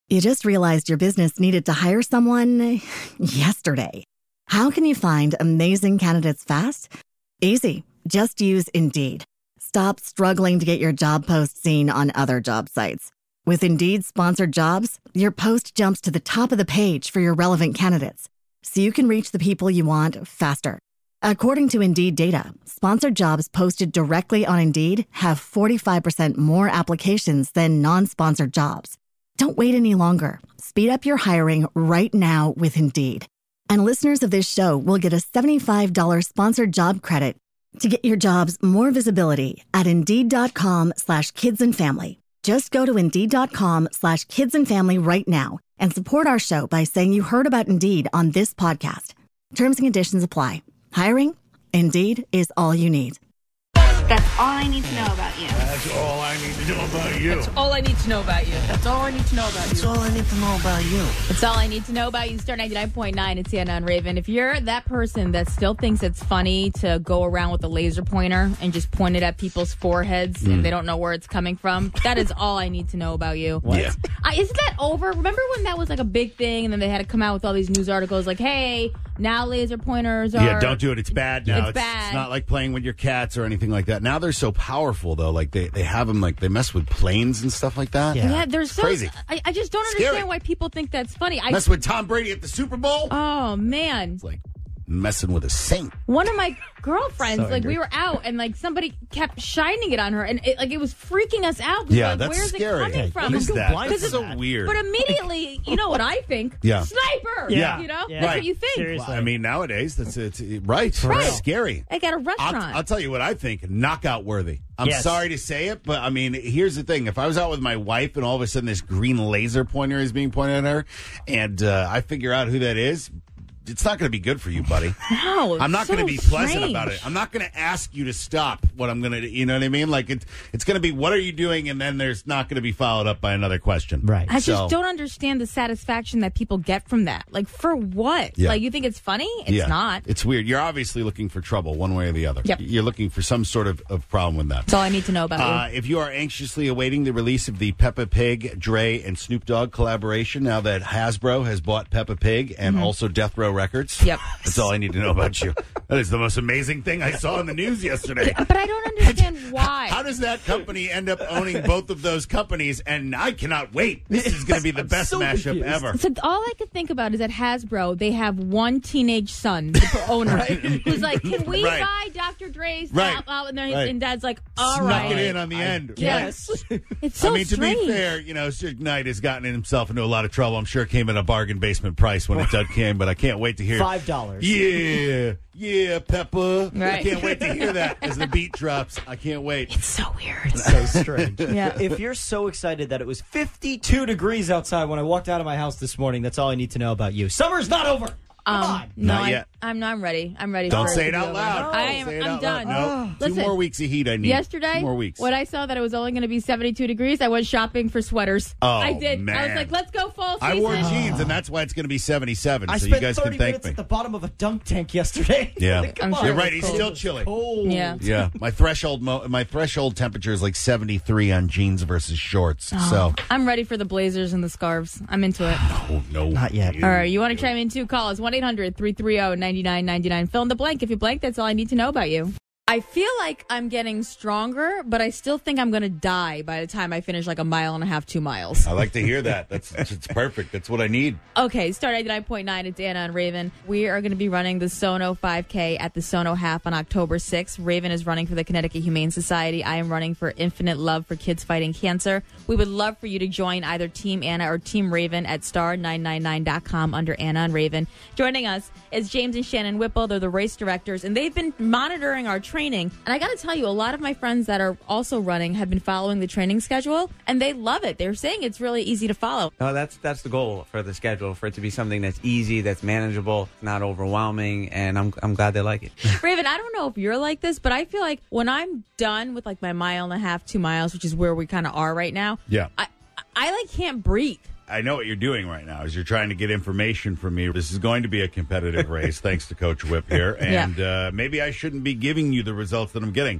You just realized your business needed to hire someone yesterday. How can you find amazing candidates fast? Easy. Just use Indeed. Stop struggling to get your job post seen on other job sites. With Indeed sponsored jobs, your post jumps to the top of the page for your relevant candidates, so you can reach the people you want faster. According to Indeed data, sponsored jobs posted directly on Indeed have 45% more applications than non-sponsored jobs. Don't wait any longer. Speed up your hiring right now with Indeed. And listeners of this show will get a $75 sponsored job credit to get your jobs more visibility at Indeed.com/kidsandfamily. Just go to Indeed.com/kidsandfamily right now and support our show by saying you heard about Indeed on this podcast. Terms and conditions apply. Hiring? Indeed is all you need. That's all I need to know about you. That's all I need to know about you. That's all I need to know about you. That's all I need to know about you. That's all I need to know about you. That's all I need to know about you. Star 99.9, it's Anna and Raven. If you're that person that still thinks it's funny to go around with a laser pointer and just point it at people's foreheads and they don't know where it's coming from, that is all I need to know about you. What? Yeah. Isn't that over? Remember when that was like a big thing and then they had to come out with all these news articles like, hey, now laser pointers are... Yeah, don't do it. It's bad now. It's bad. It's not like playing with your cats or anything like that. Now they're so powerful, though. Like, they have them, like, they mess with planes and stuff like that. Yeah, they're so... Crazy. I just don't Scary. understand why people think that's funny. Mess with Tom Brady at the Super Bowl? Oh, man. It's like messing with a saint. One of my girlfriends, we were out and somebody kept shining it on her and it was freaking us out. Yeah, like, that's where's scary. it coming from? What is that? It's so weird. But immediately, you know what I think? Yeah. Sniper! Yeah. You know? Yeah. That's what you think. Seriously. I mean, nowadays, it's right. Right. It's scary. Like at a restaurant. I'll tell you what I think. Knockout worthy. I'm Yes. sorry to say it, but I mean, here's the thing. If I was out with my wife and all of a sudden this green laser pointer is being pointed at her and I figure out who that is, it's not going to be good for you, buddy. No, I'm not so going to be pleasant strange. about it. I'm not going to ask you to stop what I'm going to do. You know what I mean? Like, it's going to be, what are you doing? And then there's not going to be followed up by another question. Right. I just don't understand the satisfaction that people get from that. Like, for what? Yeah. Like, you think it's funny? It's not. It's weird. You're obviously looking for trouble one way or the other. Yep. You're looking for some sort of problem with that. That's all I need to know about you. If you are anxiously awaiting the release of the Peppa Pig, Dre, and Snoop Dogg collaboration, now that Hasbro has bought Peppa Pig and also Death Row Records, Yep. that's all I need to know about you. That is the most amazing thing I saw in the news yesterday. But I don't understand why. How does that company end up owning both of those companies? And I cannot wait. This is going to be the best so mashup confused. ever. So all I could think about is at Hasbro, they have one teenage son, the owner, who's like, can we Right. buy Dr. Dre's Right. out? And, Right. and Dad's like, all Snuck right. it in on the end. Yes. It's so I mean, to strange. be fair, Suge Knight has gotten himself into a lot of trouble. I'm sure it came at a bargain basement price when it came, but I can't wait to hear $5. Yeah, Peppa. I Right. can't wait to hear that as the beat drops. I can't wait. It's so weird. So strange. Yeah. If you're so excited that it was 52 degrees outside when I walked out of my house this morning, that's all I need to know about you. Summer's not over. Come on. No, Not yet. I'm ready. I'm ready. Don't for say to it be out over. loud. I Don't am. say it I'm out done. loud. No. Listen, 2 more weeks of heat I need. Yesterday, 2 more weeks. when I saw that it was only going to be 72 degrees, I went shopping for sweaters. Oh, I did. man. I was like, let's go fall season. I wore jeans, and that's why it's going to be 77, I so spent you guys 30 can thank minutes me. at the bottom of a dunk tank yesterday. Yeah. Come on. You're right. It's He's still cold. chilly. Cold. Yeah. Yeah, my threshold temperature is like 73 on jeans versus shorts. So, I'm ready for the blazers and the scarves. I'm into it. oh no, Not yet. All right, you want to chime in too? Call us 1-800-330-9999. Fill in the blank. If you blank, that's all I need to know about you. I feel like I'm getting stronger, but I still think I'm going to die by the time I finish like a mile and a half, 2 miles. I like to hear that. It's perfect. That's what I need. Okay, Star 99.9, it's Anna and Raven. We are going to be running the Sono 5K at the Sono Half on October 6th. Raven is running for the Connecticut Humane Society. I am running for Infinite Love for Kids Fighting Cancer. We would love for you to join either Team Anna or Team Raven at star999.com under Anna and Raven. Joining us is James and Shannon Whipple. They're the race directors, and they've been monitoring our training. And I got to tell you, a lot of my friends that are also running have been following the training schedule, and they love it. They're saying it's really easy to follow. No, that's the goal for the schedule, for it to be something that's easy, that's manageable, not overwhelming, and I'm glad they like it. Raven, I don't know if you're like this, but I feel like when I'm done with like my mile and a half, 2 miles, which is where we kind of are right now, Yeah. I like can't breathe. I know what you're doing right now is you're trying to get information from me. This is going to be a competitive race, thanks to Coach Whip here. And maybe I shouldn't be giving you the results that I'm getting.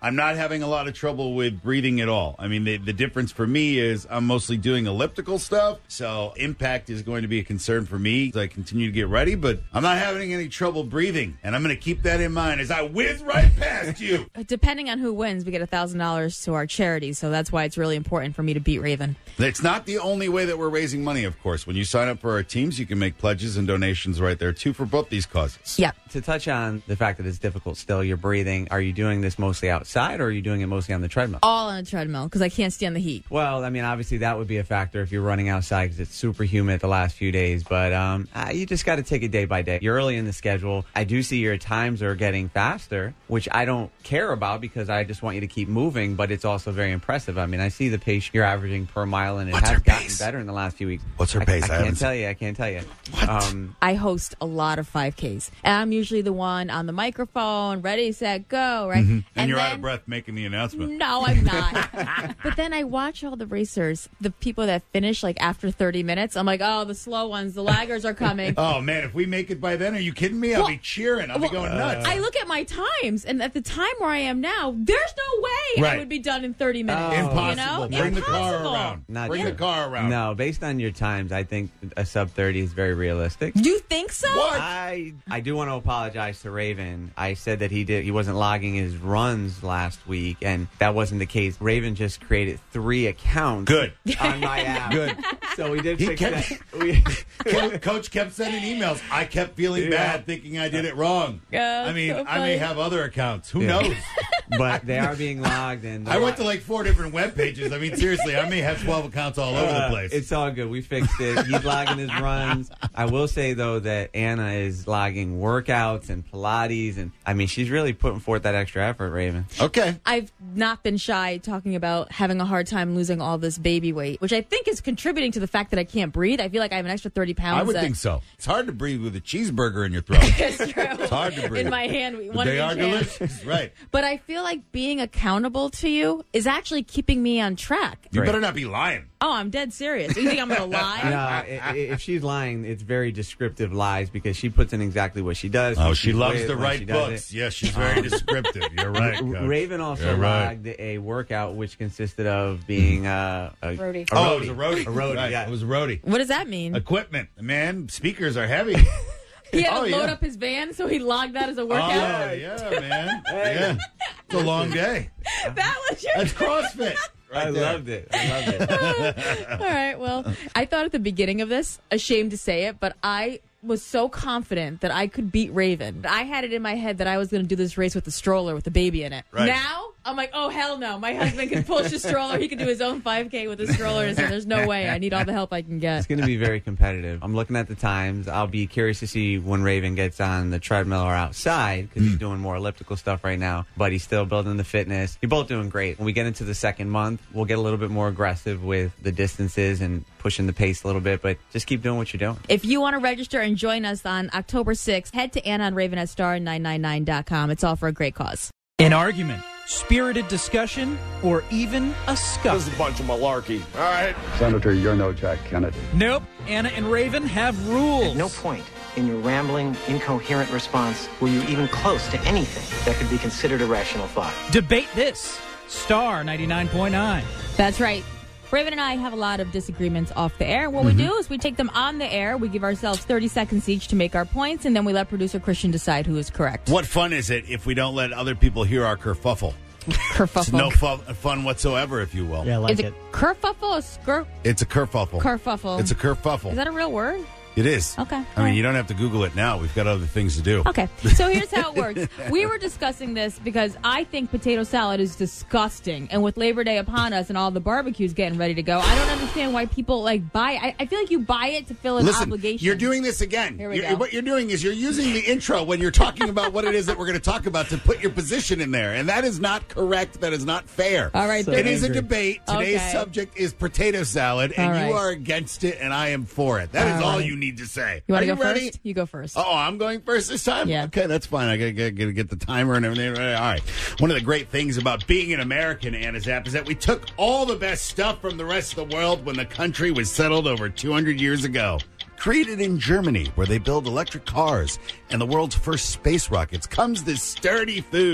I'm not having a lot of trouble with breathing at all. I mean, the difference for me is I'm mostly doing elliptical stuff, so impact is going to be a concern for me as I continue to get ready, but I'm not having any trouble breathing, and I'm going to keep that in mind as I whiz right past you. Depending on who wins, we get $1,000 to our charity, so that's why it's really important for me to beat Raven. It's not the only way that we're raising money, of course. When you sign up for our teams, you can make pledges and donations right there, too, for both these causes. Yeah. To touch on the fact that it's difficult still, you're breathing. Are you doing this mostly outside or are you doing it mostly on the treadmill? All on a treadmill because I can't stand the heat. Well, I mean, obviously that would be a factor if you're running outside because it's super humid the last few days. But you just got to take it day by day. You're early in the schedule. I do see your times are getting faster, which I don't care about because I just want you to keep moving. But it's also very impressive. I mean, I see the pace you're averaging per mile, and it has gotten better in the last few weeks. What's her pace? I can't tell you. I can't tell you. What? I host a lot of 5Ks. And I'm usually the one on the microphone, ready, set, go, right? And you're then, out of breath making the announcement. No, I'm not. But then I watch all the racers, the people that finish like after 30 minutes. I'm like, oh, the slow ones, the laggers are coming. Oh, man, if we make it by then, are you kidding me? I'll be cheering. I'll be going nuts. I look at my times, and at the time where I am now, there's no way I would be done in 30 minutes. Impossible. You know? Bring the Impossible. car around. Not Bring true. the car around. No, based on your times, I think a sub 30 is very realistic. You think so? What? I do want to apologize to Raven. I said that he wasn't logging his runs last week, and that wasn't the case. Raven just created 3 accounts. Good. On my app. Good. So we did He fix kept- that. Coach kept sending emails. I kept feeling bad, thinking I did it wrong. Yeah, I mean, so I may funny. have other accounts. Who Yeah. knows? But they are being logged, and I went to like 4 different web pages. I mean, seriously, I may have 12 accounts all over the place. It's all good. We fixed it. He's logging his runs. I will say, though, that Anna is logging workouts and Pilates. And, I mean, she's really putting forth that extra effort, Raven. Okay. I've not been shy talking about having a hard time losing all this baby weight, which I think is contributing to the fact that I can't breathe. I feel like I have an extra 30 pounds. I would that- think so. It's hard to breathe with a cheeseburger in your throat. It's true. It's hard to breathe. In my hand, But one they in are each hand. delicious. Right. But I feel like being accountable to you is actually keeping me on track. You Right. better not be lying. Oh, I'm dead serious. You think I'm going to lie? No, if she's lying, it's very descriptive lies because she puts in exactly what she does. Oh, who she she's loves with, to when write she does books. it. Yes, she's very descriptive. You're right, Coach. Raven also You're right. logged a workout which consisted of being a Roadie. Oh, it was a roadie. A roadie, Right. yeah. It was a roadie. What does that mean? Equipment. Man, speakers are heavy. He had to Oh, load yeah. up his van, so he logged that as a workout. Oh, yeah, man. Yeah. It's a long day. That was your. That's CrossFit. Right I there. loved it. I loved it. All right. Well, I thought at the beginning of this, ashamed to say it, but I was so confident that I could beat Raven. I had it in my head that I was going to do this race with the stroller with the baby in it. Right. Now, I'm like, oh, hell no. My husband can push the stroller. He can do his own 5K with a stroller. And there's no way. I need all the help I can get. It's going to be very competitive. I'm looking at the times. I'll be curious to see when Raven gets on the treadmill or outside because he's doing more elliptical stuff right now, but he's still building the fitness. You're both doing great. When we get into the second month, we'll get a little bit more aggressive with the distances and pushing the pace a little bit, but just keep doing what you're doing. If you want to register and join us on October 6th, head to Anna and Raven at star999.com. It's all for a great cause. An argument, spirited discussion, or even a scuff. This is a bunch of malarkey. All right. Senator, you're no Jack Kennedy. Nope. Anna and Raven have rules. At no point in your rambling, incoherent response were you even close to anything that could be considered a rational thought. Debate this. Star 99.9. That's right. Raven and I have a lot of disagreements off the air. What we do is we take them on the air. We give ourselves 30 seconds each to make our points, and then we let producer Christian decide who is correct. What fun is it if we don't let other people hear our kerfuffle? Kerfuffle. It's no fun whatsoever, if you will. Yeah, I like Is it. it kerfuffle or It's a kerfuffle. kerfuffle? It's a kerfuffle. Is that a real word? It is. Okay. I mean, you don't have to Google it now. We've got other things to do. Okay, so here's how it works. We were discussing this because I think potato salad is disgusting. And with Labor Day upon us and all the barbecues getting ready to go, I don't understand why people buy it. I feel like you buy it to fill an Listen, obligation. you're doing this again. Here we go. What you're doing is you're using the intro when you're talking about what it is that we're going to talk about to put your position in there. And that is not correct. That is not fair. All right, It is a angry. debate. Today's Okay. subject is potato salad, and All you right. are against it, and I am for it. That is All all right. you need to say. You want Are to go ready? first? You go first. Oh, I'm going first this time? Yeah. Okay, that's fine. I gotta get the timer and everything. All right. One of the great things about being an American, Anna's app, is that we took all the best stuff from the rest of the world when the country was settled over 200 years ago. Created in Germany, where they build electric cars and the world's first space rockets, comes this sturdy food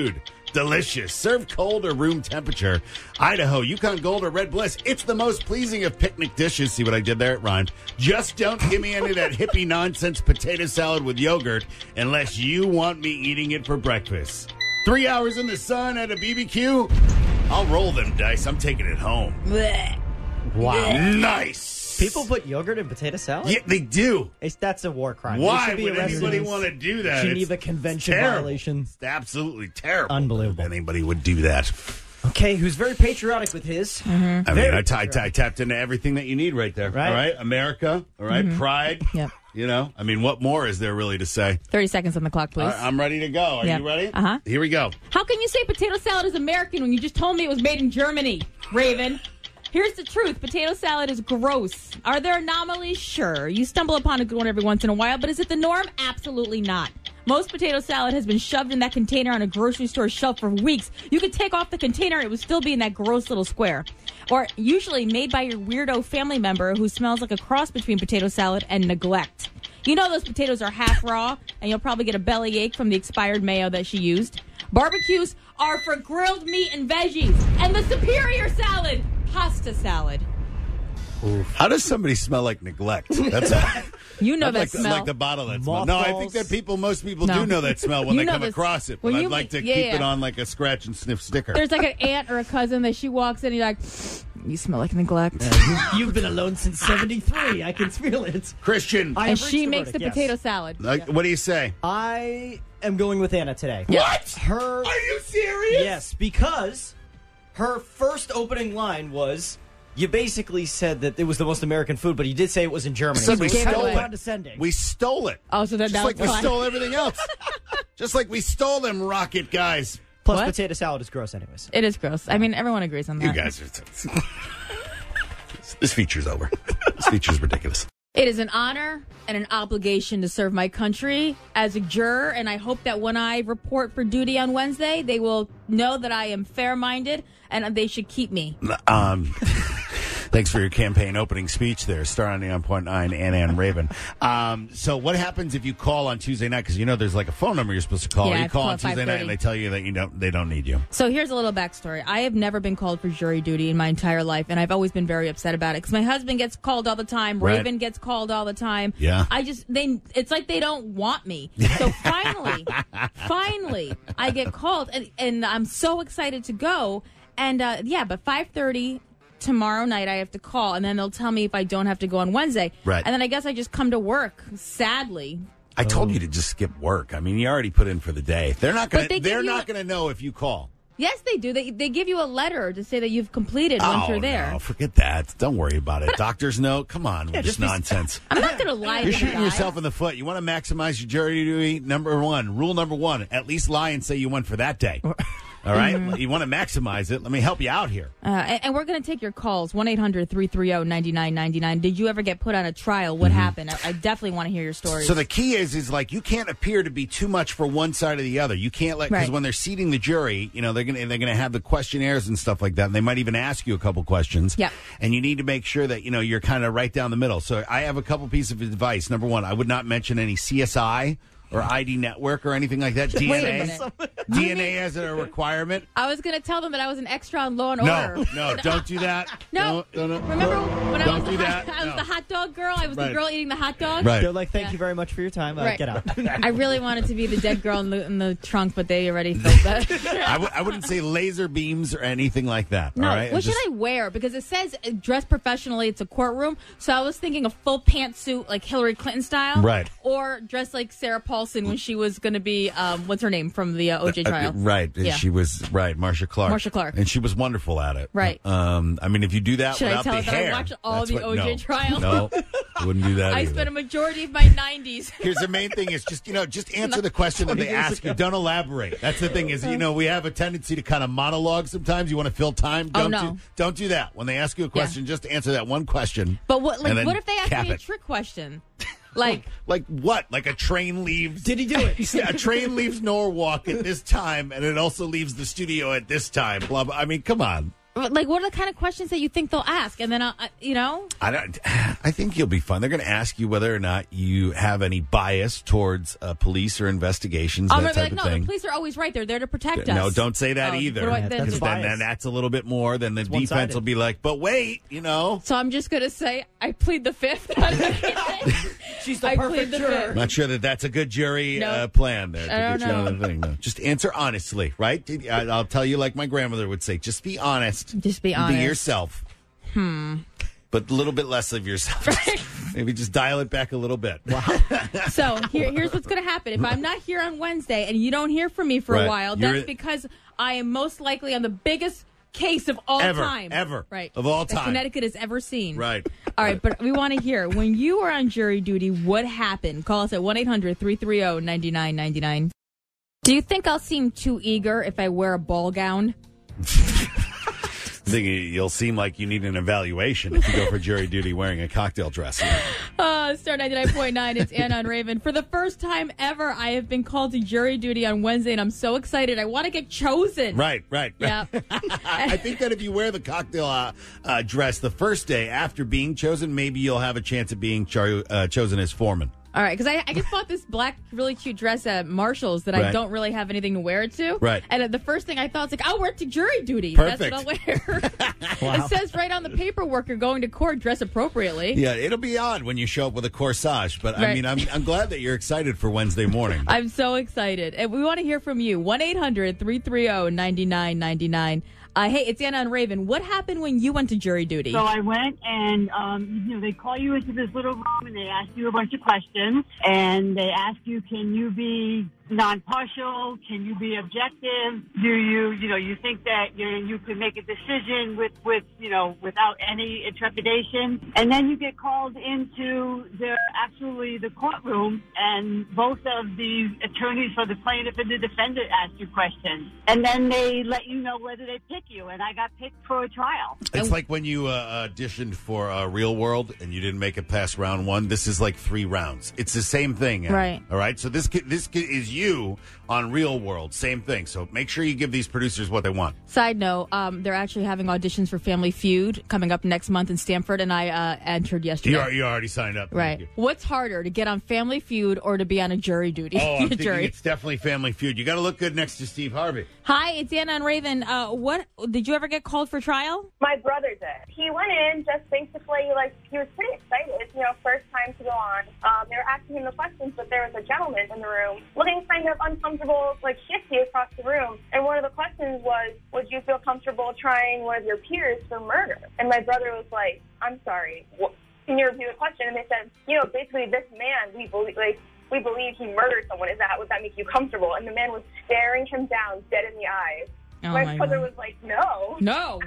delicious. Served cold or room temperature. Idaho, Yukon Gold, or Red Bliss. It's the most pleasing of picnic dishes. See what I did there? It rhymed. Just don't give me any of that hippie nonsense potato salad with yogurt unless you want me eating it for breakfast. 3 hours in the sun at a BBQ? I'll roll them dice. I'm taking it home. Blech. Wow. Nice. People put yogurt in potato salad? Yeah, they do. That's a war crime. Why would anybody want to do that? Geneva It's Convention terrible. violation. It's absolutely terrible. Unbelievable. If anybody would do that. Okay, who's very patriotic with his. I mean, Very I tapped into everything that you need right there. Right. All right, America. All right, pride. Yep. You know, I mean, what more is there really to say? 30 seconds on the clock, please. I'm ready to go. Are Yeah. you ready? Uh-huh. Here we go. How can you say potato salad is American when you just told me it was made in Germany, Raven? Here's the truth. Potato salad is gross. Are there anomalies? Sure. You stumble upon a good one every once in a while, but is it the norm? Absolutely not. Most potato salad has been shoved in that container on a grocery store shelf for weeks. You could take off the container and it would still be in that gross little square. Or usually made by your weirdo family member who smells like a cross between potato salad and neglect. You know those potatoes are half raw, and you'll probably get a bellyache from the expired mayo that she used. Barbecues are for grilled meat and veggies. And the superior salad, pasta salad. How does somebody smell like neglect? That's You know that like, smell. like the bottle that smell. No, I think that most people do know that smell when You they know come this- across it. when But I'd you- like to yeah, keep yeah. it on like a scratch and sniff sticker. There's like an aunt or a cousin that she walks in and you're like, You smell like neglect. You've been alone since 73. I can feel it. Christian, I and have she reached the makes the verdict, potato yes. salad. what do you say? I am going with Anna today. What? Her. Are you serious? Yes, because her first opening line was, you basically said that it was the most American food, but you did say it was in Germany. So So we it's kind stole of it. condescending. We stole it. Oh, so that Just like we why. stole everything else. Just like we stole them rocket guys. Plus, What? potato salad is gross anyways. It is gross. I mean, everyone agrees on that. You guys are... This feature's over. This feature's ridiculous. It is an honor and an obligation to serve my country as a juror, and I hope that when I report for duty on Wednesday, they will know that I am fair-minded and they should keep me. Thanks for your campaign opening speech there, Star on the 9.9 Ann Raven. So what happens if you call on Tuesday night? Because you know there's like a phone number you're supposed to call. Yeah, You I have to call call on at Tuesday night 5:30. and they tell you that they don't need you. So here's a little backstory. I have never been called for jury duty in my entire life, and I've always been very upset about it because my husband gets called all the time. Right. Raven gets called all the time. Yeah. It's like they don't want me. So finally, I get called, and I'm so excited to go. And but 5:30 tomorrow night I have to call, and then they'll tell me if I don't have to go on Wednesday. Right. And then I guess I just come to work. Sadly. I told you to just skip work. I mean, you already put in for the day. They're not going But they to. They're give you not a- going to know if you call. Yes, they do. They give you a letter to say that you've completed once you're there. No, forget that. Don't worry about it. Doctor's note. Come on, with this nonsense. I'm not going to lie to You're you shooting guys. yourself in the foot. You want to maximize your jury duty. Rule number one: at least lie and say you went for that day. All right? Mm-hmm. You want to maximize it. Let me help you out here. And we're going to take your calls, 1-800-330-9999. Did you ever get put on a trial? What happened? I definitely want to hear your story. So the key is like you can't appear to be too much for one side or the other. You can't let because Right. when they're seating the jury, you know they're gonna have the questionnaires and stuff like that. And they might even ask you a couple questions. Yep. And you need to make sure that you're kind of right down the middle. So I have a couple pieces of advice. Number one, I would not mention any CSI or ID Network or anything like that. Wait a DNA. minute. DNA as a requirement. I was going to tell them that I was an extra on Law and No, Order. no, don't do that. No. No. Remember when Don't I do was, that. I was No. the hot dog girl? I was Right. the girl eating the hot dog? Right. They're like, thank you very much for your time. Right. Get out. I really wanted to be the dead girl in the trunk, but they already filled that. I wouldn't say laser beams or anything like that. No, all right? what should I wear? Because it says dress professionally. It's a courtroom. So I was thinking a full pantsuit like Hillary Clinton style. Right. Or dress like Sarah Paulson when she was going to be, what's her name, from the OJ trial. Right. Yeah. She was right, Marsha Clark. Marsha Clark. And she was wonderful at it. Right. I mean, if you do that Should I without tell the her that I hair. watched all that's the what- OJ no. trial? No, I wouldn't do that I either. spent a majority of my 90s. Here's the main thing is just answer the question that they ask you. Don't elaborate. That's the thing is, we have a tendency to kind of monologue sometimes. You want to fill time. Oh, no. Don't do that. When they ask you a question, just answer that one question. But what and then if they ask cap me a it. trick question? Like what? Like a train leaves. Did he do it? Yeah, a train leaves Norwalk at this time, and it also leaves the studio at this time. Blah, blah. I mean, come on. Like, what are the kind of questions that you think they'll ask? And then, I think you'll be fine. They're going to ask you whether or not you have any bias towards police or investigations, I'm that going to type be like, of no, thing. the police are always right. They're there to protect us. No, don't say that either. That's Then that's a little bit more. Then the defense will be like, but wait, So I'm just going to say, I plead the fifth. She's the perfect juror. Not sure that that's a good jury Nope. plan there. I don't get you on know. the thing. No. Just answer honestly, right? I'll tell you like my grandmother would say, just be honest. Just be honest. Be yourself. But a little bit less of yourself. Right. Maybe just dial it back a little bit. Wow. So here's what's going to happen. If I'm not here on Wednesday and you don't hear from me for a while, that's because I am most likely on the biggest case of all time. Ever. Right. Of all that time. Connecticut has ever seen. Right. All right, but we want to hear, when you were on jury duty, what happened? Call us at 1-800-330-9999. Do you think I'll seem too eager if I wear a ball gown? I think you'll seem like you need an evaluation if you go for jury duty wearing a cocktail dress. Star 99.9, it's Anna and Raven. For the first time ever, I have been called to jury duty on Wednesday, and I'm so excited. I want to get chosen. Right. Yeah. I think that if you wear the cocktail dress the first day after being chosen, maybe you'll have a chance of being chosen as foreman. All right, because I just bought this black, really cute dress at Marshall's that I don't really have anything to wear it to. Right. And the first thing I thought was like, I'll wear it to jury duty. Perfect. That's what I'll wear. It says right on the paperwork, you're going to court, dress appropriately. Yeah, it'll be odd when you show up with a corsage, but I mean, I'm glad that you're excited for Wednesday morning. I'm so excited. And we want to hear from you. 1-800-330-9999. Hey, it's Anna and Raven. What happened when you went to jury duty? So I went and, they call you into this little room and they ask you a bunch of questions. And they ask you, can you be non-partial? Can you be objective? Do you think that you can make a decision without any intrepidation? And then you get called into the courtroom, and both of the attorneys for the plaintiff and the defendant ask you questions. And then they let you know whether they pick you. And I got picked for a trial. It's like when you auditioned for Real World and you didn't make it past round one. This is like 3 rounds. It's the same thing. Right. All right. So this is you on Real World. Same thing. So make sure you give these producers what they want. Side note, they're actually having auditions for Family Feud coming up next month in Stamford, and I entered yesterday. You already signed up. Right. What's harder, to get on Family Feud or to be on a jury duty? Oh, I'm thinking it's definitely Family Feud. You got to look good next to Steve Harvey. Hi, it's Anna and Raven. What did you ever get called for trial? My brother did. He went in just basically he was pretty excited. First time to go on. They were asking him the questions, but there was a gentleman in the room looking kind of uncomfortable, shifty across the room. And one of the questions was, would you feel comfortable trying one of your peers for murder? And my brother was like, I'm sorry, can you repeat the question? And they said, basically this man, we believe he murdered someone. Would that make you comfortable? And the man was staring him down dead in the eyes. Oh my brother was like, no.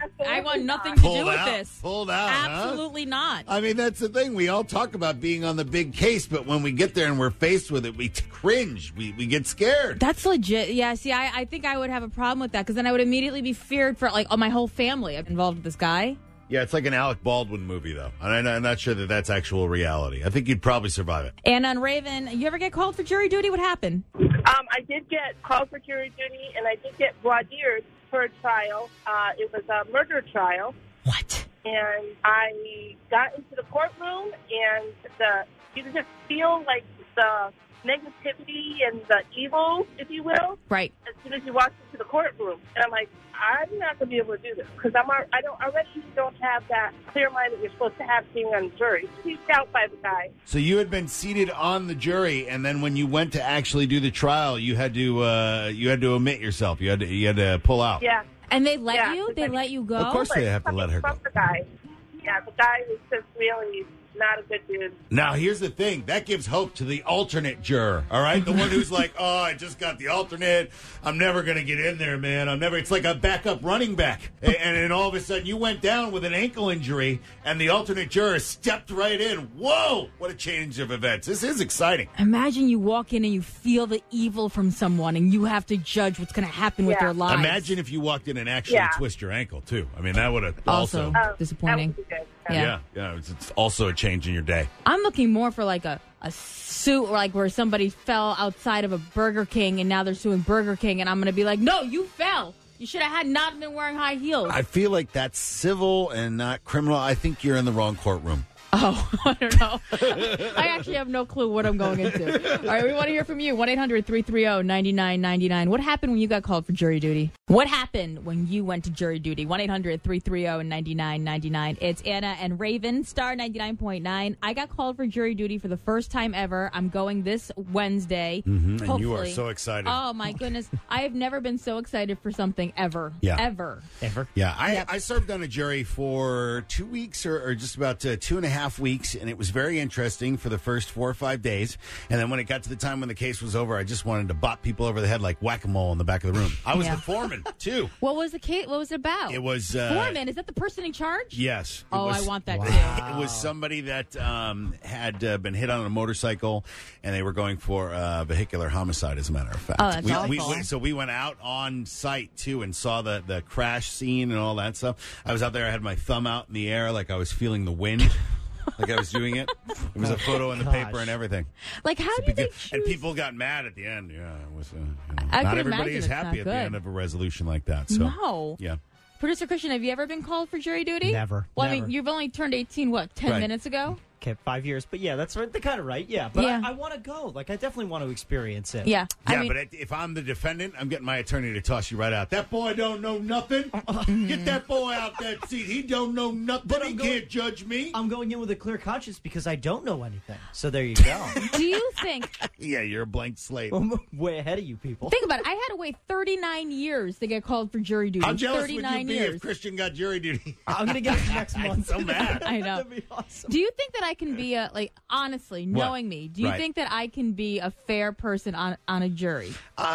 I want nothing to do with this. Pulled out. Absolutely not. I mean, that's the thing. We all talk about being on the big case, but when we get there and we're faced with it, we cringe. We get scared. That's legit. Yeah, see, I think I would have a problem with that because then I would immediately be feared for my whole family involved with this guy. Yeah, it's like an Alec Baldwin movie, though. And I'm not sure that that's actual reality. I think you'd probably survive it. And on Raven, you ever get called for jury duty? What happened? I did get called for jury duty, and I did get voir dire for a trial. It was a murder trial. What? And I got into the courtroom, and you could just feel the negativity and the evil, if you will. Right. As soon as you walked into the courtroom, and I'm like, I'm not going to be able to do this because I already don't have that clear mind that you're supposed to have being on the jury. He's out by the guy. So you had been seated on the jury, and then when you went to actually do the trial, you had to omit yourself. You had to pull out. Yeah. And they let you? They let you go? Of course they have to let her go. The guy. Yeah, the guy was just really not a good dude. Now, here's the thing. That gives hope to the alternate juror, all right? The one who's like, oh, I just got the alternate. I'm never going to get in there, man. It's like a backup running back. And then all of a sudden you went down with an ankle injury, and the alternate juror stepped right in. Whoa! What a change of events. This is exciting. Imagine you walk in and you feel the evil from someone, and you have to judge what's going to happen with their lives. Imagine if you walked in and actually twist your ankle, too. I mean, that would have also disappointing. That would be good. Yeah, it's also a change in your day. I'm looking more for a suit where somebody fell outside of a Burger King and now they're suing Burger King, and I'm going to be like, no, you fell. You should have had not been wearing high heels. I feel like that's civil and not criminal. I think you're in the wrong courtroom. Oh, I don't know. I actually have no clue what I'm going into. All right, we want to hear from you. 1-800-330-9999. What happened when you got called for jury duty? What happened when you went to jury duty? 1-800-330-9999. It's Anna and Raven, Star 99.9. I got called for jury duty for the first time ever. I'm going this Wednesday. Mm-hmm. And you are so excited. Oh, my goodness. I have never been so excited for something ever. Yeah. Ever. Yeah, I served on a jury for 2 weeks or just about 2.5 weeks, and it was very interesting for the first 4 or 5 days. And then when it got to the time when the case was over, I just wanted to bop people over the head like whack-a-mole in the back of the room. I was the foreman, too. What was the case? What was it about? It was... foreman? Is that the person in charge? Yes. I want that, too. It was somebody that had been hit on a motorcycle, and they were going for vehicular homicide, as a matter of fact. Oh, that's awful. So we went out on site, too, and saw the crash scene and all that stuff. I was out there. I had my thumb out in the air like I was feeling the wind. Like I was doing it. There was a photo in the paper and everything. Like, how did they choose? And people got mad at the end. Yeah, it was. I not can everybody imagine is it's happy not at good. the end of a resolution like that. So, No. Yeah. Producer Christian, have you ever been called for jury duty? Never. Well, I Never. mean, you've only turned 18, 10 Right. minutes ago? Okay, 5 years. But yeah, that's right. They're kind of right. Yeah. But Yeah. I want to go. Like, I definitely want to experience it. Yeah. Yeah, but if I'm the defendant, I'm getting my attorney to toss you right out. That boy don't know nothing. Get that boy out that seat. He don't know nothing. But he can't judge me. I'm going in with a clear conscience because I don't know anything. So there you go. Do you think... Yeah, you're a blank slate. I'm way ahead of you people. Think about it. I had to wait 39 years to get called for jury duty. How jealous 39 would you be years. if Christian got jury duty? I'm going to get it next month. I'm so mad. I know. That'd be awesome. Do you think that I can be honestly, knowing me, do you Right. think that I can be a fair person on a jury?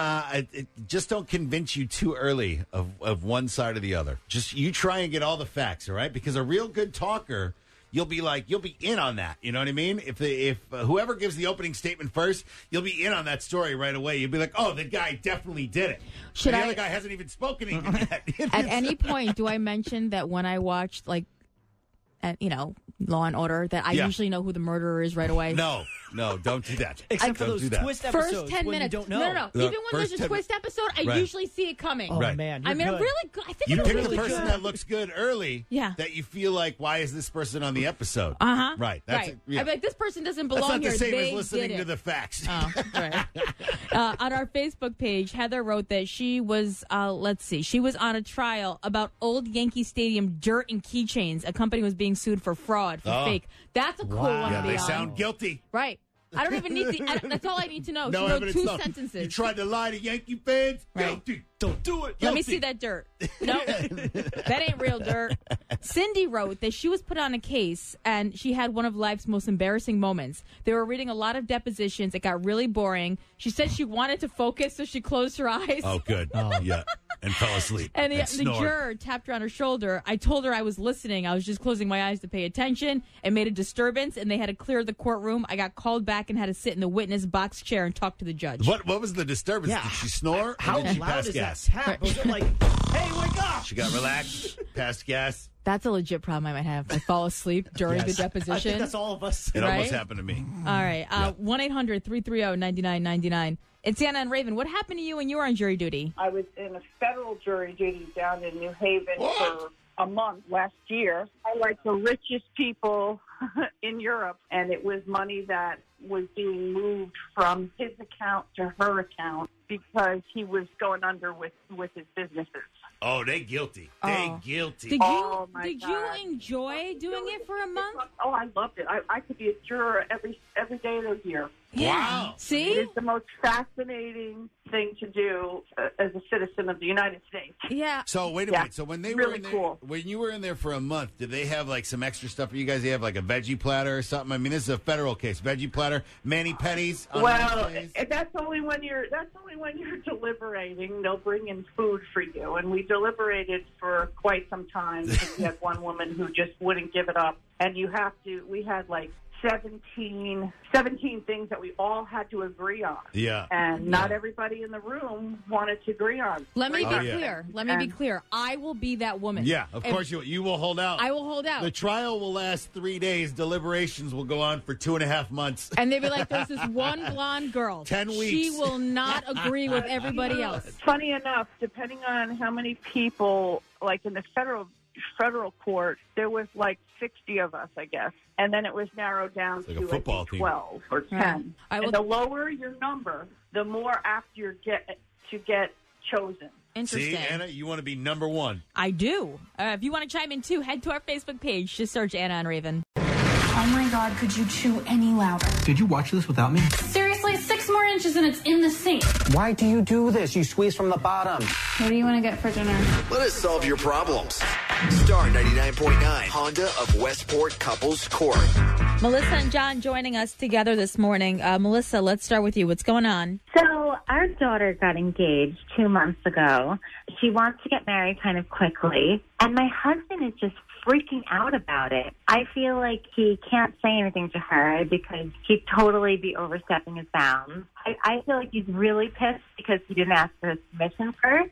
Just don't convince you too early of one side or the other. Just you try and get all the facts, all right? Because a real good talker, you'll be in on that. You know what I mean? If whoever gives the opening statement first, you'll be in on that story right away. You'll be like, oh, the guy definitely did it. Should the I- other guy hasn't even spoken yet. At any point, do I mention that when I watched, Law and Order, that I Yeah. usually know who the murderer is right away? No, don't do that. Except for Don't those do that. twist episodes First 10 when minutes. you don't know. No. The Even when first there's a 10 twist episode, I Right. usually see it coming. Oh, Right. man. I You're mean, good. I think You I'm pick really the person good. that looks good early. Yeah. That you feel like, why is this person on the episode? Uh-huh. Right. That's right. it. Yeah. I'd be like, this person doesn't That's belong not the here. same They as listening did to it. the facts. Oh, right. On our Facebook page, Heather wrote that she was, she was on a trial about old Yankee Stadium dirt and keychains. A company was being sued for fraud, for Oh. fake. That's a cool one Yeah, to be they on. sound guilty. Right. I don't even need to. That's all I need to know. No she wrote evidence. 2 no. sentences. You tried to lie to Yankee fans? Right. Guilty. Don't do it. Let me Guilty. see that dirt. No, that ain't real dirt. Cindy wrote that she was put on a case and she had one of life's most embarrassing moments. They were reading a lot of depositions. It got really boring. She said she wanted to focus, so she closed her eyes. Oh, good. Yeah. And fell asleep. And the snored. juror tapped her on her shoulder. I told her I was listening. I was just closing my eyes to pay attention. It made a disturbance, and they had to clear the courtroom. I got called back and had to sit in the witness box chair and talk to the judge. What was the disturbance? Yeah. Did she snore? Or How did she loud pass is gas? that tap? Was it like, hey, wake up? She got relaxed, passed gas. That's a legit problem I might have. I fall asleep during the Yes. deposition. I think that's all of us. It almost Right? happened to me. All right. 1-800-330-9999. It's Anna and Raven. What happened to you when you were on jury duty? I was in a federal jury duty down in New Haven for a month last year. I like the richest people in Europe, and it was money that was being moved from his account to her account because he was going under with his businesses. Oh, they guilty. They Oh. guilty. Did Oh, my you God. enjoy doing it for a month? Oh, I loved it. I could be a juror every day of the year. Wow. See? It is the most fascinating thing to do as a citizen of the United States. Yeah. So wait a Yeah. minute. So when they were Really in there, cool. when you were in there for a month, did they have like some extra stuff for you guys? They have like a veggie platter or something. I mean, this is a federal case. Veggie platter, mani petties. On Well, Wednesdays? that's only when you're deliberating. They'll bring in food for you, and we deliberated for quite some time because we had one woman who just wouldn't give it up, and we had like 17 things that we all had to agree on. Yeah. And not everybody in the room wanted to agree on. Let me be clear. Let me be clear. I will be that woman. Yeah, of course you will hold out. I will hold out. The trial will last 3 days. Deliberations will go on for 2.5 months. And they'd be like, there's this one blonde girl. 10 weeks. She will not agree with everybody else. Funny enough, depending on how many people, like in the federal court, there was like 60 of us, I guess. And then it was narrowed down like to a football team. 12 or 10. And the lower your number, the more apt you get to get chosen. Interesting. See, Anna, you want to be number one. I do. If you want to chime in too, head to our Facebook page. Just search Anna and Raven. Oh my God, could you chew any louder? Did you watch this without me? Seriously, 6 more inches and it's in the sink. Why do you do this? You squeeze from the bottom. What do you want to get for dinner? Let us solve your problems. Star 99.9, Honda of Westport Couples Court. Melissa and John joining us together this morning. Melissa, let's start with you. What's going on? So our daughter got engaged 2 months ago. She wants to get married kind of quickly. And my husband is just freaking out about it. I feel like he can't say anything to her because he'd totally be overstepping his bounds. I feel like he's really pissed because he didn't ask for his permission first.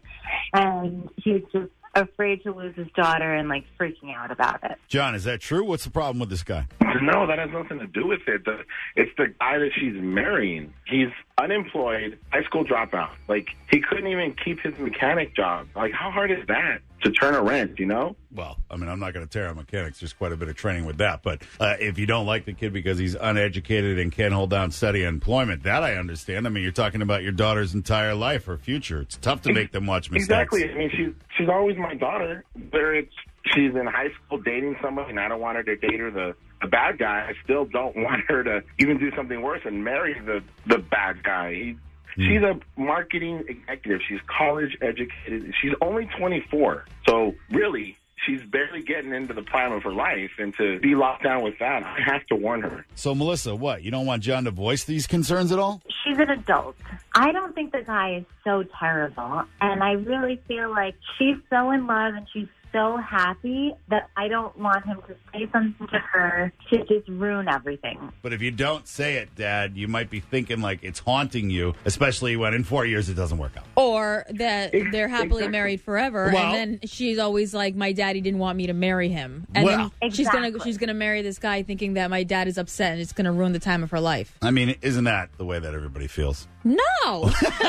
And he's just afraid to lose his daughter and like freaking out about it. John, is that true? What's the problem with this guy? No, that has nothing to do with it. It's the guy that she's marrying. He's unemployed, high school dropout. Like, he couldn't even keep his mechanic job. Like, how hard is that to turn a wrench, you know? Well, I mean, I'm not going to tear on mechanics. There's quite a bit of training with that. But if you don't like the kid because he's uneducated and can't hold down steady employment, that I understand. I mean, you're talking about your daughter's entire life, her future. It's tough to make them watch mistakes. Exactly. I mean, she's always my daughter. Whether it's she's in high school dating somebody and I don't want her to date her the bad guy, I still don't want her to even do something worse and marry the bad guy. She's a marketing executive. She's college educated. She's only 24. So really, she's barely getting into the prime of her life. And to be locked down with that, I have to warn her. So, Melissa, what? You don't want John to voice these concerns at all? She's an adult. I don't think the guy is so terrible. And I really feel like she's so in love and she's so happy that I don't want him to say something to her to just ruin everything. But if you don't say it, Dad, you might be thinking like it's haunting you, especially when in 4 years it doesn't work out. Or that they're happily married forever, Well, and then she's always like, "My daddy didn't want me to marry him," and then she's gonna marry this guy thinking that my dad is upset and it's gonna ruin the time of her life. I mean, isn't that the way that everybody feels? No,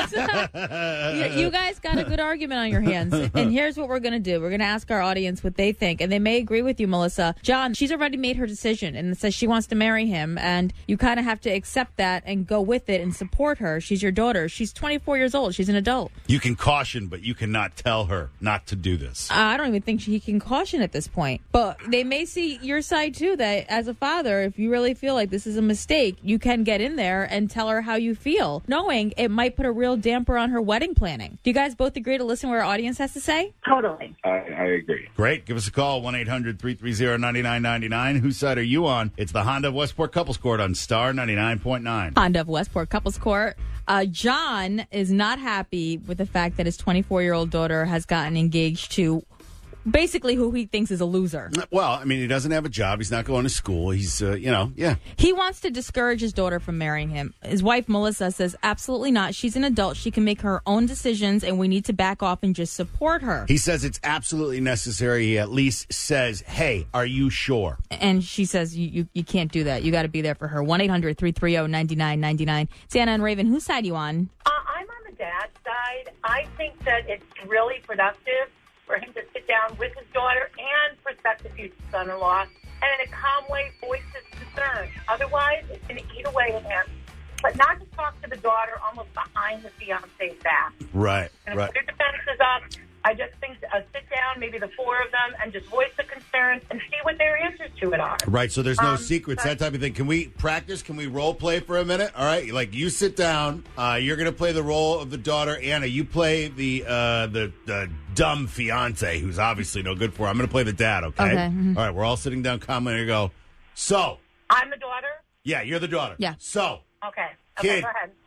you guys got a good argument on your hands, and here's what we're gonna do: we're gonna ask our audience what they think, and they may agree with you, Melissa. John, she's already made her decision and says she wants to marry him, and you kind of have to accept that and go with it and support her. She's your daughter. She's 24 years old. She's an adult. You can caution, but you cannot tell her not to do this. I don't even think he can caution at this point. But they may see your side, too, that as a father, if you really feel like this is a mistake, you can get in there and tell her how you feel, knowing it might put a real damper on her wedding planning. Do you guys both agree to listen to what our audience has to say? Totally. I agree. Great. Give us a call, 1-800-330-9999. Whose side are you on? It's the Honda of Westport Couples Court on Star 99.9. Honda of Westport Couples Court. John is not happy with the fact that his 24-year-old daughter has gotten engaged to basically who he thinks is a loser. Well, I mean, he doesn't have a job. He's not going to school. He's, yeah. He wants to discourage his daughter from marrying him. His wife, Melissa, says absolutely not. She's an adult. She can make her own decisions, and we need to back off and just support her. He says it's absolutely necessary. He at least says, hey, are you sure? And she says you can't do that. You got to be there for her. 1-800-330-9999. It's Anna and Raven. Whose side are you on? I'm on the dad's side. I think that it's really productive for him to sit down with his daughter and prospective future son-in-law and in a calm way voice his concern. Otherwise, it's going to eat away at him. But not to talk to the daughter almost behind the fiance's back. Right, and right. Put your defenses up. I just think sit down, maybe the four of them, and just voice the concerns and see what their answers to it are. Right, so there's no secrets, that type of thing. Can we practice? Can we role play for a minute? All right, like you sit down. You're going to play the role of the daughter. Anna, you play the dumb fiance who's obviously no good for her. I'm going to play the dad, okay? Mm-hmm. All right, we're all sitting down calmly and you go, so. I'm the daughter? Yeah, you're the daughter. Yeah. So. Okay, Kid, go ahead.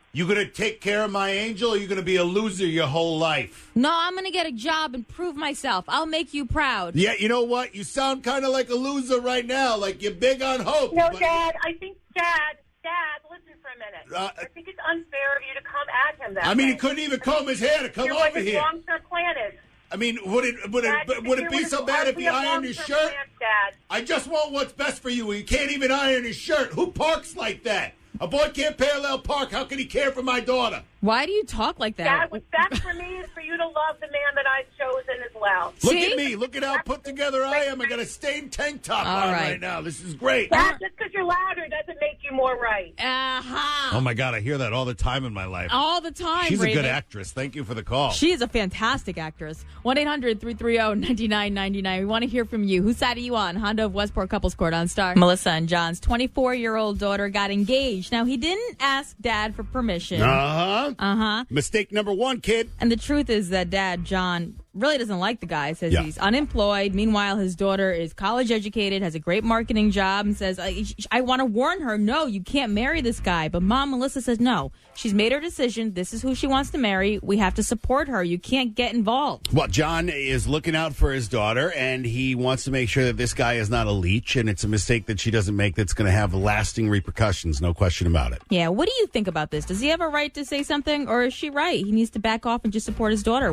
You going to take care of my angel, or you going to be a loser your whole life? No, I'm going to get a job and prove myself. I'll make you proud. Yeah, you know what? You sound kind of like a loser right now, like you're big on hope. No, but- Dad, I think, Dad, listen for a minute. I think it's unfair of you to come at him that I mean, way. he couldn't even comb his hair to come You're over what his here. long-term plan is. I mean, would it be so bad if he ironed his shirt? Dad. I just want what's best for you. He can't even iron his shirt. Who parks like that? A boy can't parallel park. How can he care for my daughter? Why do you talk like that? Dad, what's best for me is for you to love the man that I've chosen as well. Look at me. Look at how put together I am. I got a stained tank top on right now. This is great. Dad, just because you're louder doesn't make you more right. Uh-huh. Oh, my God. I hear that all the time in my life. All the time, She's Raven. a good actress. Thank you for the call. She is a fantastic actress. 1-800-330-9999. We want to hear from you. Whose side are you on? Honda of Westport Couples Court on Star. Melissa and John's 24-year-old daughter got engaged. Now, he didn't ask Dad for permission. Uh-huh. Uh-huh. Mistake number one, kid. And the truth is that Dad, John, really doesn't like the guy. Says Yeah. he's unemployed. Meanwhile, his daughter is college educated, has a great marketing job, and says, I want to warn her, no, you can't marry this guy. But Mom, Melissa, says no. She's made her decision. This is who she wants to marry. We have to support her. You can't get involved. Well, John is looking out for his daughter, and he wants to make sure that this guy is not a leech, and it's a mistake that she doesn't make that's going to have lasting repercussions. No question about it. Yeah, what do you think about this? Does he have a right to say something, or is she right? He needs to back off and just support his daughter.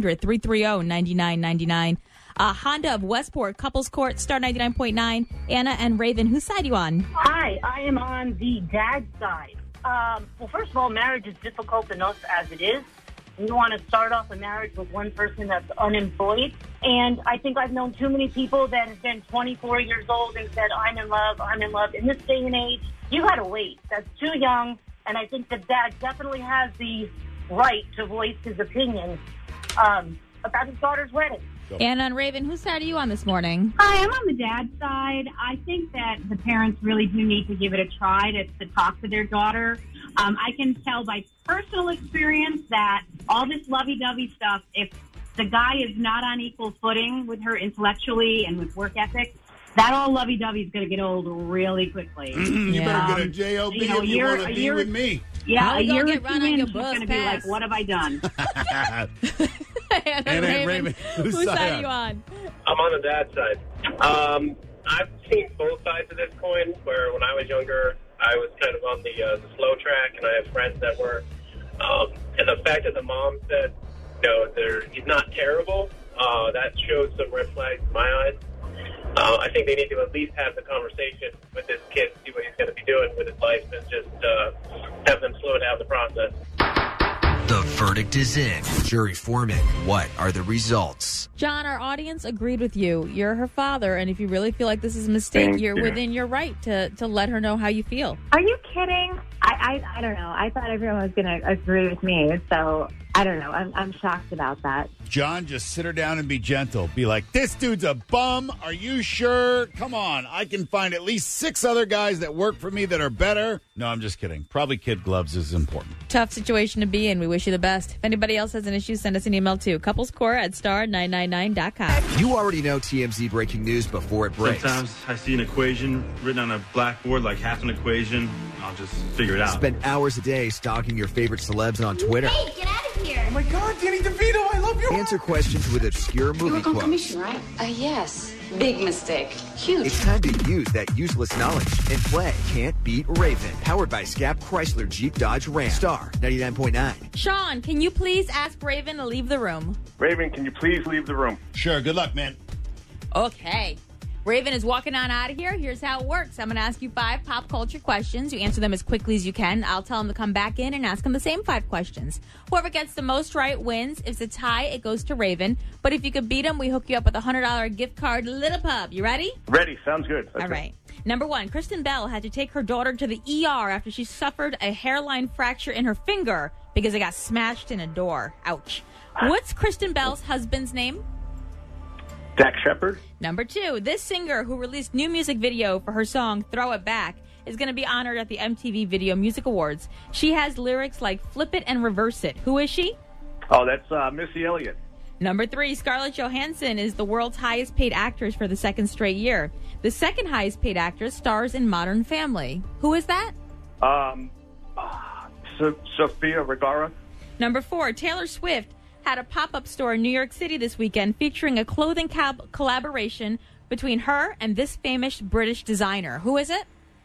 1-800-330-9999. Honda of Westport, Couples Court, Star 99.9. Anna and Raven, whose side are you on? Hi, I am on the dad side. Well, first of all, marriage is difficult enough as it is. You want to start off a marriage with one person that's unemployed. And I think I've known too many people that have been 24 years old and said, I'm in love, I'm in love. In this day and age, you got to wait. That's too young. And I think that dad definitely has the right to voice his opinion about his daughter's wedding. Anna and Raven, whose side are you on this morning? Hi, I'm on the dad's side. I think that the parents really do need to give it a try to talk to their daughter. I can tell by personal experience that all this lovey-dovey stuff, if the guy is not on equal footing with her intellectually and with work ethic, that all lovey-dovey is going to get old really quickly. You better get a J.O.B. if you want to be with me. Yeah, a year or get two right on in, your she's bus going to be like, pass. what have I done? Anna and Raven, whose side are you on? I'm on the dad's side. I've seen both sides of this coin, where when I was younger, I was kind of on the slow track, and I have friends that were. And the fact that the mom said, he's not terrible, that shows some red flags in my eyes. I think they need to at least have the conversation with this kid, see what he's going to be doing with his life, and just have them slow down the process. The verdict is in. Jury foreman, what are the results? John, our audience agreed with you. You're her father, and if you really feel like this is a mistake, Thank you're you. within your right to let her know how you feel. Are you kidding? I don't know. I thought everyone was going to agree with me, so I don't know. I'm shocked about that. John, just sit her down and be gentle. Be like, this dude's a bum. Are you sure? Come on. I can find at least 6 other guys that work for me that are better. No, I'm just kidding. Probably kid gloves is important. Tough situation to be in. We wish you the best. If anybody else has an issue, send us an email to couplescore@star999.com. You already know TMZ breaking news before it breaks. Sometimes I see an equation written on a blackboard, like half an equation. I'll just figure it out. Spend hours a day stalking your favorite celebs on Twitter. Hey, get out of here. Oh my God, Danny DeVito, I love you. Answer questions with obscure movie quotes. Commission, right? Yes. Big mistake. Huge. It's time to use that useless knowledge and play Can't Beat Raven. Powered by Scap Chrysler Jeep Dodge Ram. Star 99.9. Sean, can you please ask Raven to leave the room? Raven, can you please leave the room? Sure. Good luck, man. Okay. Raven is walking on out of here. Here's how it works. I'm going to ask you 5 pop culture questions. You answer them as quickly as you can. I'll tell him to come back in and ask him the same 5 questions. Whoever gets the most right wins. If it's a tie, it goes to Raven. But if you could beat him, we hook you up with a $100 gift card to Little Pub. You ready? Ready. Sounds good. All right. Number 1, Kristen Bell had to take her daughter to the ER after she suffered a hairline fracture in her finger because it got smashed in a door. Ouch. What's Kristen Bell's husband's name? Dak Shepard. Number 2, this singer who released new music video for her song Throw It Back is going to be honored at the MTV Video Music Awards. She has lyrics like Flip It and Reverse It. Who is she? Oh, that's Missy Elliott. Number 3, Scarlett Johansson is the world's highest paid actress for the 2nd straight year. The 2nd highest paid actress stars in Modern Family. Who is that? Sofia Vergara. Number 4, Taylor Swift had a pop-up store in New York City this weekend featuring a clothing collaboration between her and this famous British designer. Who is it?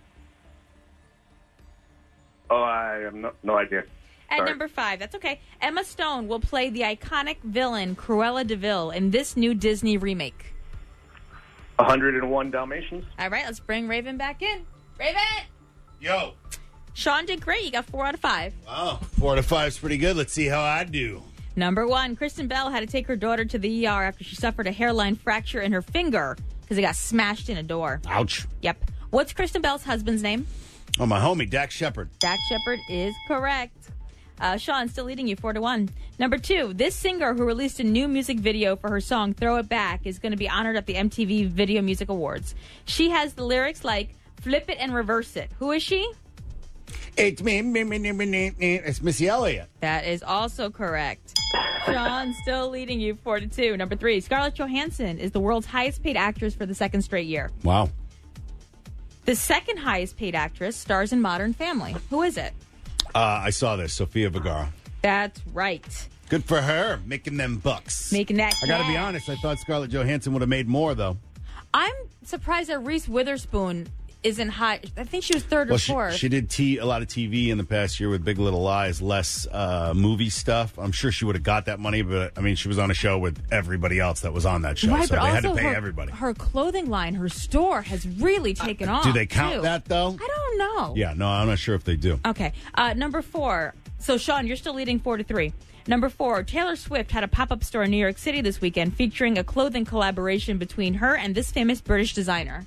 Oh, I have no idea. At Sorry. number 5, that's okay, Emma Stone will play the iconic villain Cruella de Vil in this new Disney remake. 101 Dalmatians. All right, let's bring Raven back in. Raven! Yo. Sean did great. You got 4 out of 5. Wow, 4 out of 5 is pretty good. Let's see how I do. Number 1, Kristen Bell had to take her daughter to the ER after she suffered a hairline fracture in her finger because it got smashed in a door. Ouch. Yep. What's Kristen Bell's husband's name? Oh, my homie, Dax Shepard. Dax Shepard is correct. Sean, still leading you 4-1. Number 2, this singer who released a new music video for her song Throw It Back is going to be honored at the MTV Video Music Awards. She has the lyrics like, flip it and reverse it. Who is she? It's me. It's Missy Elliott. That is also correct. Sean, still leading you 4-2. Number 3, Scarlett Johansson is the world's highest paid actress for the second straight year. Wow. The second highest paid actress stars in Modern Family. Who is it? I saw this, Sofia Vergara. That's right. Good for her, making them bucks. Making that I got to be cash. honest, I thought Scarlett Johansson would have made more, though. I'm surprised that Reese Witherspoon isn't high. I think she was third or fourth. She did a lot of TV in the past year with Big Little Lies, less movie stuff. I'm sure she would have got that money, but, I mean, she was on a show with everybody else that was on that show, right, so but they had to also pay everybody. Her clothing line, her store has really taken off. Do they count too. that, though? I don't know. Yeah, no, I'm not sure if they do. Okay. Number 4. So, Sean, you're still leading 4-3. Number 4, Taylor Swift had a pop-up store in New York City this weekend featuring a clothing collaboration between her and this famous British designer.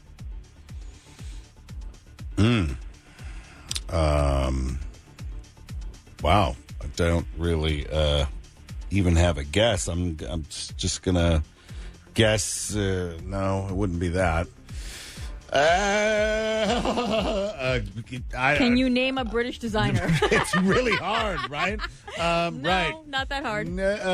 Wow. I don't really even have a guess. I'm just going to guess. No, it wouldn't be that. Can you name a British designer? It's really hard, right? No, right. not that hard.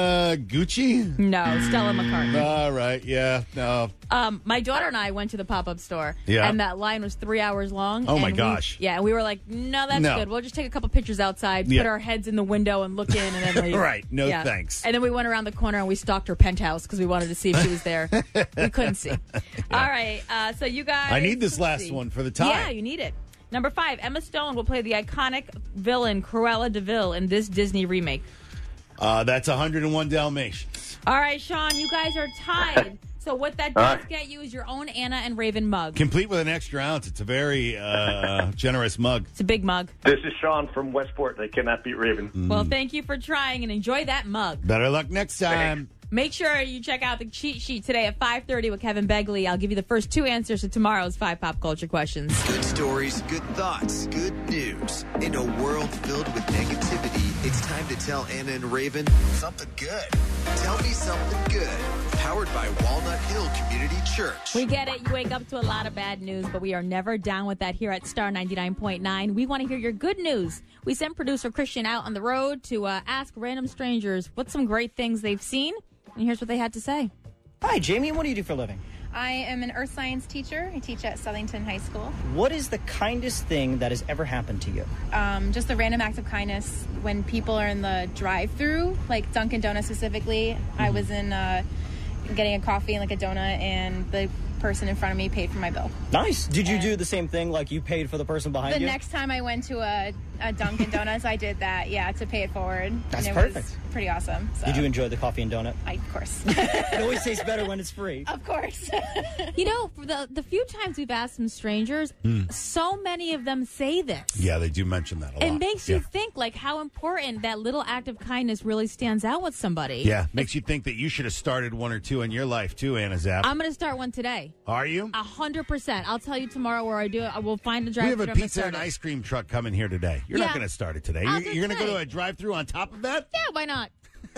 Gucci? No, Stella McCartney. All right, yeah, no. My daughter and I went to the pop-up store, Yeah. and that line was 3 hours long. Oh, my and gosh. And we were like, no, that's No. good. We'll just take a couple pictures outside, Yeah. put our heads in the window, and look in, and then leave. Right, no thanks. And then we went around the corner, and we stalked her penthouse because we wanted to see if she was there. We couldn't see. All right, so you guys... I need this let's last see. one for the tie. Yeah, you need it. Number 5, Emma Stone will play the iconic villain Cruella de Vil in this Disney remake. That's 101 Dalmatians. All right, Sean, you guys are tied. So what that does get you is your own Anna and Raven mug. Complete with an extra ounce. It's a very generous mug. It's a big mug. This is Sean from Westport. They cannot beat Raven. Well, thank you for trying and enjoy that mug. Better luck next time. Make sure you check out the cheat sheet today at 5:30 with Kevin Begley. I'll give you the first 2 answers to tomorrow's 5 pop culture questions. Good stories, good thoughts, good news. In a world filled with negativity, it's time to tell Anna and Raven something good. Tell me something good. Powered by Walnut Hill Community Church. We get it. You wake up to a lot of bad news, but we are never down with that here at Star 99.9. We want to hear your good news. We sent producer Christian out on the road to ask random strangers what's some great things they've seen. And here's what they had to say. Hi, Jamie. What do you do for a living? I am an earth science teacher. I teach at Southington High School. What is the kindest thing that has ever happened to you? Just a random act of kindness when people are in the drive-through, like Dunkin' Donuts specifically. I was in getting a coffee and like a donut, and the person in front of me paid for my bill. Nice. Did you do the same thing, like you paid for the person behind The you? next time I went to a Dunkin' Donuts, I did that, to pay it forward. That's and it perfect. was pretty awesome. So. Did you enjoy the coffee and donut? Of course. It always tastes better when it's free. Of course. You know, for the few times we've asked some strangers, so many of them say this. Yeah, they do mention that a lot. It makes you think, like, how important that little act of kindness really stands out with somebody. Yeah, makes you think that you should have started 1 or 2 in your life, too, Anna Zapp. I'm going to start one today. Are you? 100%. I'll tell you tomorrow where I do it. I will find a We drive-thru. have a pizza and ice cream truck coming here today. You're not Yeah. going to start it today. I'll do You're going to go today. to a drive-through on top of that? Yeah, why not?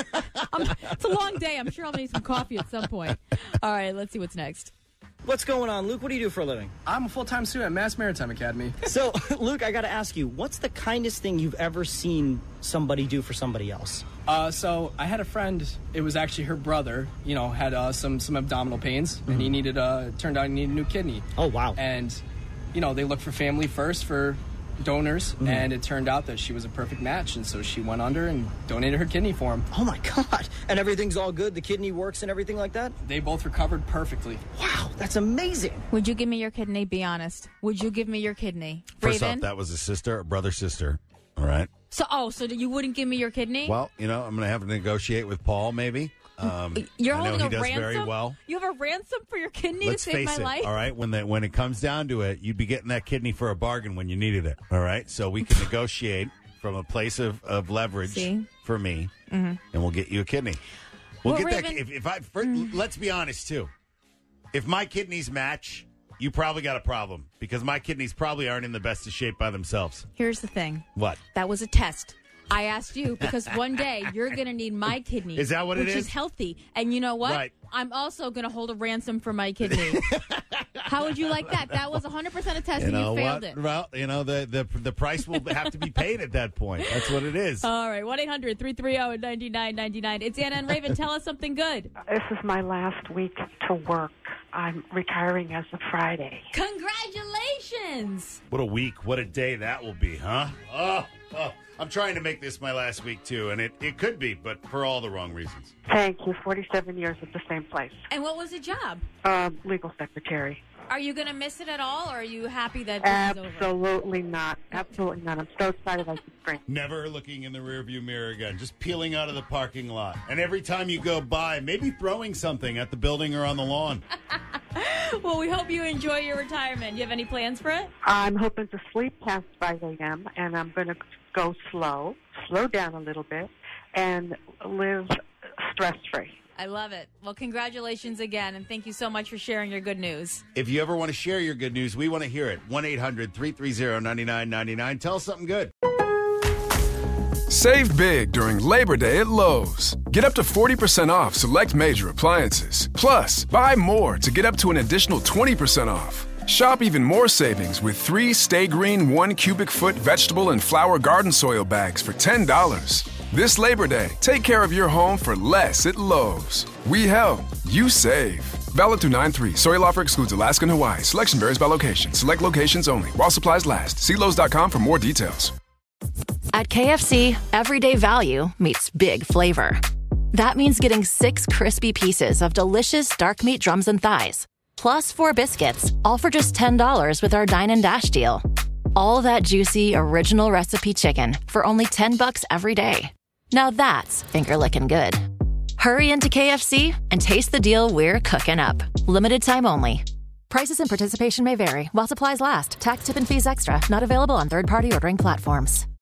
It's a long day. I'm sure I'll need some coffee at some point. All right, let's see what's next. What's going on, Luke? What do you do for a living? I'm a full-time student at Mass Maritime Academy. So, Luke, I got to ask you, what's the kindest thing you've ever seen somebody do for somebody else? So I had a friend. It was actually her brother. Had some abdominal pains, and he needed turned out he needed a new kidney. Oh wow! And they look for family first for donors, and it turned out that she was a perfect match, and so she went under and donated her kidney for him. Oh my God. And everything's all good? The kidney works and everything like that? They both recovered perfectly. Wow, that's amazing. Would you give me your kidney? Be honest. Would you give me your kidney? First Raven? off, that was a sister, a brother-sister. All right. So you wouldn't give me your kidney? Well, I'm going to have to negotiate with Paul, maybe. You're I know holding he a does ransom? very well. You have a ransom for your kidney Let's to save face my it, life? all right? When it comes down to it, you'd be getting that kidney for a bargain when you needed it, all right? So we can negotiate from a place of leverage for me, and we'll get you a kidney. We'll Well, get Raven- that. Let's be honest, too. If my kidneys match, you probably got a problem because my kidneys probably aren't in the best of shape by themselves. Here's the thing. What? That was a test. I asked you because one day you're going to need my kidney. Is that what it which is? is healthy. And you know what? Right. I'm also going to hold a ransom for my kidney. How would you like that? That was 100% a test and you failed it. Well, the price will have to be paid at that point. That's what it is. All right, 1-800-330-9999. It's Anna and Raven. Tell us something good. This is my last week to work. I'm retiring as of Friday. Congratulations! What a week. What a day that will be, huh? Oh, I'm trying to make this my last week, too, and it could be, but for all the wrong reasons. Thank you. 47 years at the same place. And what was the job? Legal secretary. Are you going to miss it at all, or are you happy that this is over? Absolutely not. Absolutely not. I'm so excited I could drink. Never looking in the rearview mirror again. Just peeling out of the parking lot. And every time you go by, maybe throwing something at the building or on the lawn. Well, we hope you enjoy your retirement. Do you have any plans for it? I'm hoping to sleep past 5 a.m., and I'm going to go slow down a little bit, and live stress-free. I love it. Well, congratulations again, and thank you so much for sharing your good news. If you ever want to share your good news, we want to hear it. 1-800-330-9999. Tell us something good. Save big during Labor Day at Lowe's. Get up to 40% off select major appliances. Plus, buy more to get up to an additional 20% off. Shop even more savings with 3 Stay Green 1 cubic foot vegetable and flower garden soil bags for $10. This Labor Day, take care of your home for less at Lowe's. We help, you save. Valid through 9/3. Soil offer excludes Alaska and Hawaii. Selection varies by location. Select locations only. While supplies last. See Lowe's.com for more details. At KFC, everyday value meets big flavor. That means getting 6 crispy pieces of delicious dark meat drums and thighs, plus 4 biscuits, all for just $10 with our Dine and Dash deal. All that juicy, original recipe chicken for only $10 every day. Now that's finger-licking good. Hurry into KFC and taste the deal we're cooking up. Limited time only. Prices and participation may vary while supplies last. Tax, tip, and fees extra. Not available on third-party ordering platforms.